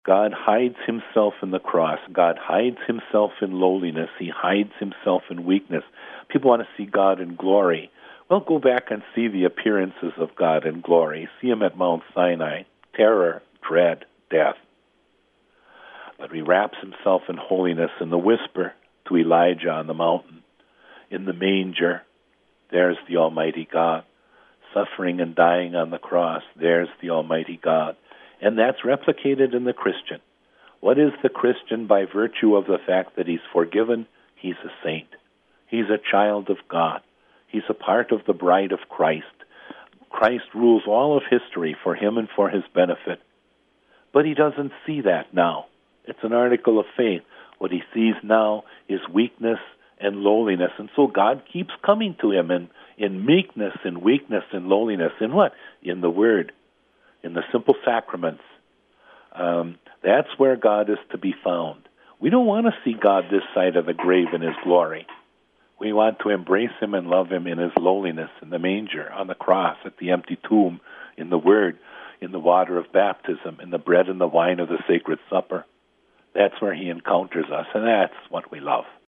God hides himself in the cross. God hides himself in lowliness. He hides himself in weakness. People want to see God in glory. Well, go back and see the appearances of God in glory. See him at Mount Sinai. Terror, dread, death. But he wraps himself in holiness in the whisper to Elijah on the mountain. In the manger, there's the Almighty God. Suffering and dying on the cross, there's the Almighty God. And that's replicated in the Christian. What is the Christian by virtue of the fact that he's forgiven? He's a saint. He's a child of God. He's a part of the bride of Christ. Christ rules all of history for him and for his benefit. But he doesn't see that now. It's an article of faith. What he sees now is weakness and lowliness. And so God keeps coming to him in meekness, in weakness, in lowliness. In what? In the Word. In the simple sacraments. That's where God is to be found. We don't want to see God this side of the grave in his glory. We want to embrace him and love him in his lowliness, in the manger, on the cross, at the empty tomb, in the Word, in the water of baptism, in the bread and the wine of the sacred supper. That's where he encounters us, and that's what we love.